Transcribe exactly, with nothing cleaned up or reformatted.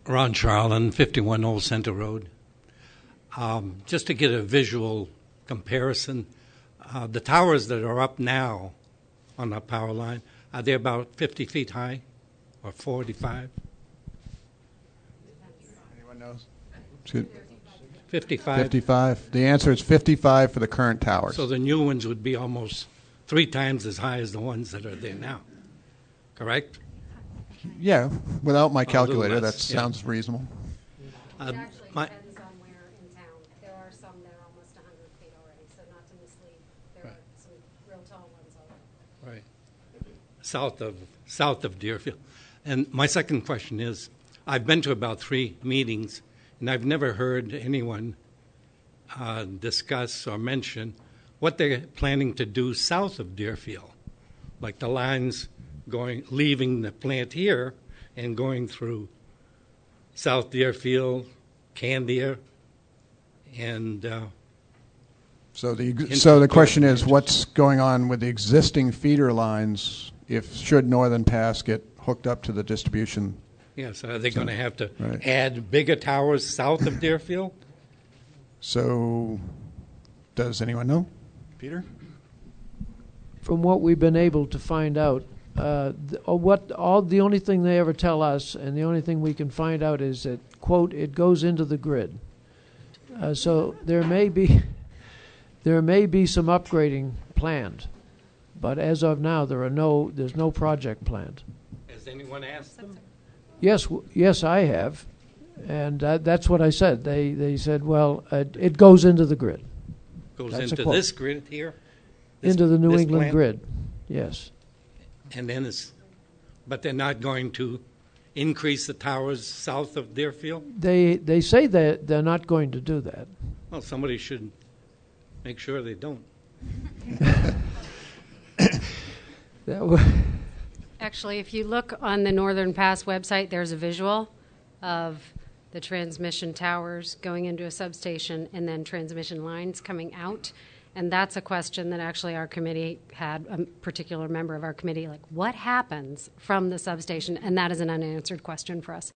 Ron Charlin, fifty-one Old Center Road. Um, just to get a visual comparison, uh, the towers that are up now on the power line, are they about fifty feet high or forty-five? Anyone knows? fifty-five. fifty-five. The answer is fifty-five for the current towers. So the new ones would be almost three times as high as the ones that are there now, correct? Yeah, without my calculator, that less, yeah. sounds reasonable. Uh, It actually my, depends on where in town. There are some that are almost one hundred feet already, so not to mislead. There Right. are some real tall ones already. right, south of south of Deerfield. And my second question is, I've been to about three meetings, and I've never heard anyone uh, discuss or mention what they're planning to do south of Deerfield, like the lines going, leaving the plant here and going through South Deerfield, Candia, and uh, So the so the question is, what's going on with the existing feeder lines if should Northern Pass get hooked up to the distribution? yes, are they going to have to Right. add bigger towers south of Deerfield? So does anyone know? Peter? From what we've been able to find out, uh, th- uh, what all the only thing they ever tell us, and the only thing we can find out is that, quote, it goes into the grid. Uh, so there may be there may be some upgrading planned, but as of now, there are no there's no project planned. Has anyone asked them? Yes, w- yes, I have, and uh, that's what I said. They they said, well, uh, it goes into the grid. Goes That's a into quote. this grid here? This- Into the New this England plant? grid, yes. And then it's, but they're not going to increase the towers south of Deerfield? They they say that they're not going to do that. Well, somebody should make sure they don't. That wa- Actually, if you look on the Northern Pass website, there's a visual of the transmission towers going into a substation and then transmission lines coming out. And that's a question that actually our committee had, a particular member of our committee, like, what happens from the substation? And that is an unanswered question for us.